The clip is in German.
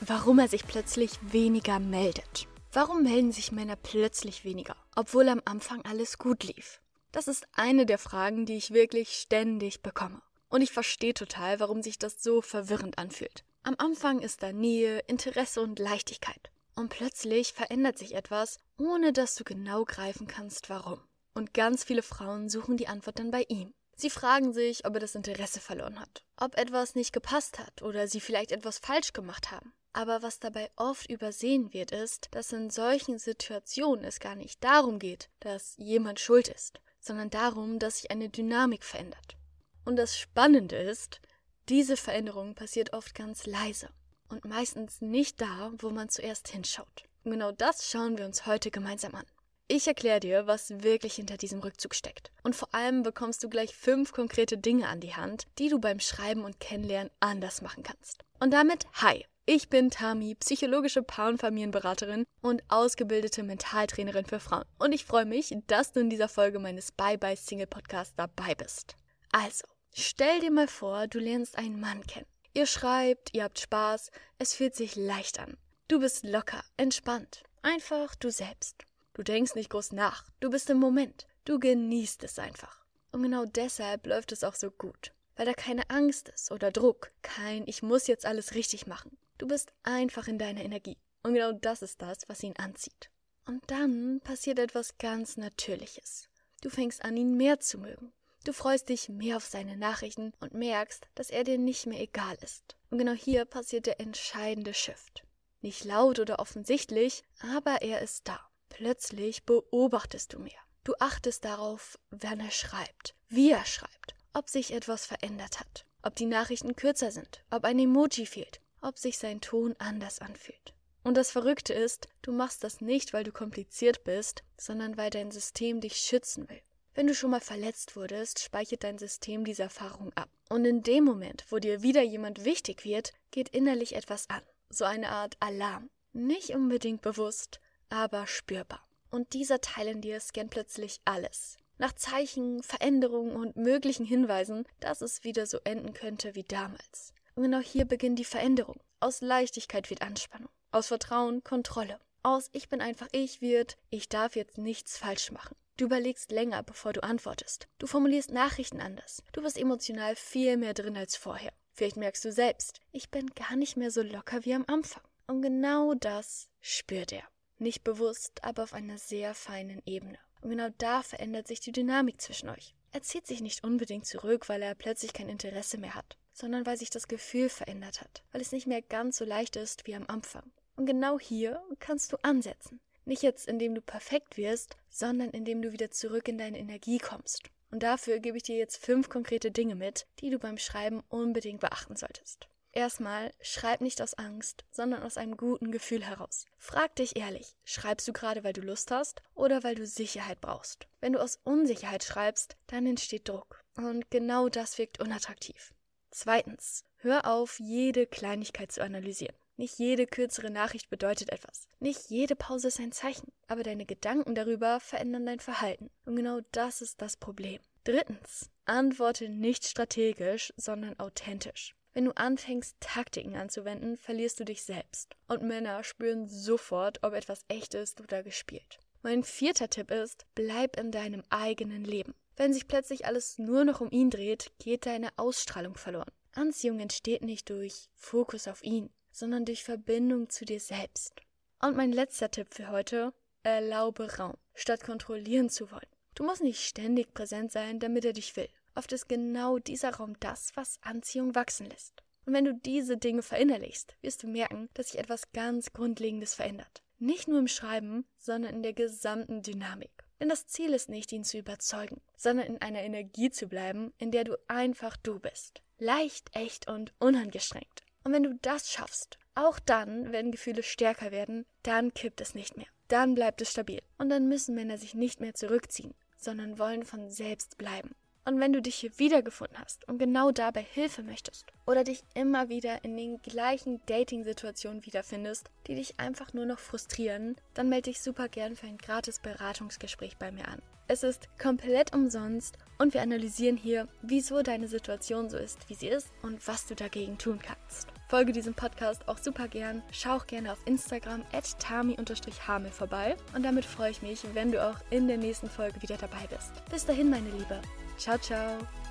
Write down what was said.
warum er sich plötzlich weniger meldet. Warum melden sich Männer plötzlich weniger, obwohl am Anfang alles gut lief? Das ist eine der Fragen, die ich wirklich ständig bekomme. Und ich verstehe total, warum sich das so verwirrend anfühlt. Am Anfang ist da Nähe, Interesse und Leichtigkeit. Und plötzlich verändert sich etwas, ohne dass du genau greifen kannst, warum. Und ganz viele Frauen suchen die Antwort dann bei ihm. Sie fragen sich, ob er das Interesse verloren hat, ob etwas nicht gepasst hat oder sie vielleicht etwas falsch gemacht haben. Aber was dabei oft übersehen wird, ist, dass in solchen Situationen es gar nicht darum geht, dass jemand schuld ist, sondern darum, dass sich eine Dynamik verändert. Und das Spannende ist, diese Veränderung passiert oft ganz leise und meistens nicht da, wo man zuerst hinschaut. Und genau das schauen wir uns heute gemeinsam an. Ich erkläre dir, was wirklich hinter diesem Rückzug steckt. Und vor allem bekommst du gleich 5 konkrete Dinge an die Hand, die du beim Schreiben und Kennenlernen anders machen kannst. Und damit, hi! Ich bin Tami, psychologische Paar- und Familienberaterin und ausgebildete Mentaltrainerin für Frauen. Und ich freue mich, dass du in dieser Folge meines Bye-Bye Single Podcasts dabei bist. Also, stell dir mal vor, du lernst einen Mann kennen. Ihr schreibt, ihr habt Spaß, es fühlt sich leicht an. Du bist locker, entspannt, einfach du selbst. Du denkst nicht groß nach, du bist im Moment, du genießt es einfach. Und genau deshalb läuft es auch so gut, weil da keine Angst ist oder Druck, kein Ich muss jetzt alles richtig machen. Du bist einfach in deiner Energie und genau das ist das, was ihn anzieht. Und dann passiert etwas ganz Natürliches. Du fängst an, ihn mehr zu mögen. Du freust dich mehr auf seine Nachrichten und merkst, dass er dir nicht mehr egal ist. Und genau hier passiert der entscheidende Shift. Nicht laut oder offensichtlich, aber er ist da. Plötzlich beobachtest du mehr. Du achtest darauf, wann er schreibt, wie er schreibt, ob sich etwas verändert hat, ob die Nachrichten kürzer sind, ob ein Emoji fehlt, ob sich sein Ton anders anfühlt. Und das Verrückte ist, du machst das nicht, weil du kompliziert bist, sondern weil dein System dich schützen will. Wenn du schon mal verletzt wurdest, speichert dein System diese Erfahrung ab. Und in dem Moment, wo dir wieder jemand wichtig wird, geht innerlich etwas an. So eine Art Alarm. Nicht unbedingt bewusst, aber spürbar. Und dieser Teil in dir scannt plötzlich alles. Nach Zeichen, Veränderungen und möglichen Hinweisen, dass es wieder so enden könnte wie damals. Und genau hier beginnt die Veränderung. Aus Leichtigkeit wird Anspannung. Aus Vertrauen Kontrolle. Aus Ich bin einfach ich wird Ich darf jetzt nichts falsch machen. Du überlegst länger, bevor du antwortest. Du formulierst Nachrichten anders. Du bist emotional viel mehr drin als vorher. Vielleicht merkst du selbst, ich bin gar nicht mehr so locker wie am Anfang. Und genau das spürt er. Nicht bewusst, aber auf einer sehr feinen Ebene. Und genau da verändert sich die Dynamik zwischen euch. Er zieht sich nicht unbedingt zurück, weil er plötzlich kein Interesse mehr hat, sondern weil sich das Gefühl verändert hat, weil es nicht mehr ganz so leicht ist wie am Anfang. Und genau hier kannst du ansetzen. Nicht jetzt, indem du perfekt wirst, sondern indem du wieder zurück in deine Energie kommst. Und dafür gebe ich dir jetzt 5 konkrete Dinge mit, die du beim Schreiben unbedingt beachten solltest. Erstmal, schreib nicht aus Angst, sondern aus einem guten Gefühl heraus. Frag dich ehrlich, schreibst du gerade, weil du Lust hast oder weil du Sicherheit brauchst? Wenn du aus Unsicherheit schreibst, dann entsteht Druck. Und genau das wirkt unattraktiv. Zweitens, hör auf, jede Kleinigkeit zu analysieren. Nicht jede kürzere Nachricht bedeutet etwas. Nicht jede Pause ist ein Zeichen. Aber deine Gedanken darüber verändern dein Verhalten. Und genau das ist das Problem. Drittens, antworte nicht strategisch, sondern authentisch. Wenn du anfängst, Taktiken anzuwenden, verlierst du dich selbst. Und Männer spüren sofort, ob etwas echt ist oder gespielt. Mein 4. Tipp ist, bleib in deinem eigenen Leben. Wenn sich plötzlich alles nur noch um ihn dreht, geht deine Ausstrahlung verloren. Anziehung entsteht nicht durch Fokus auf ihn, sondern durch Verbindung zu dir selbst. Und mein letzter Tipp für heute, erlaube Raum, statt kontrollieren zu wollen. Du musst nicht ständig präsent sein, damit er dich will. Oft ist genau dieser Raum das, was Anziehung wachsen lässt. Und wenn du diese Dinge verinnerlichst, wirst du merken, dass sich etwas ganz Grundlegendes verändert. Nicht nur im Schreiben, sondern in der gesamten Dynamik. Denn das Ziel ist nicht, ihn zu überzeugen, sondern in einer Energie zu bleiben, in der du einfach du bist. Leicht, echt und unangestrengt. Und wenn du das schaffst, auch dann, wenn Gefühle stärker werden, dann kippt es nicht mehr. Dann bleibt es stabil. Und dann müssen Männer sich nicht mehr zurückziehen, sondern wollen von selbst bleiben. Und wenn du dich hier wiedergefunden hast und genau dabei Hilfe möchtest oder dich immer wieder in den gleichen Dating-Situationen wiederfindest, die dich einfach nur noch frustrieren, dann melde dich super gern für ein gratis Beratungsgespräch bei mir an. Es ist komplett umsonst und wir analysieren hier, wieso deine Situation so ist, wie sie ist und was du dagegen tun kannst. Folge diesem Podcast auch super gern. Schau auch gerne auf Instagram @tami_hamel vorbei. Und damit freue ich mich, wenn du auch in der nächsten Folge wieder dabei bist. Bis dahin, meine Liebe. Ciao, ciao.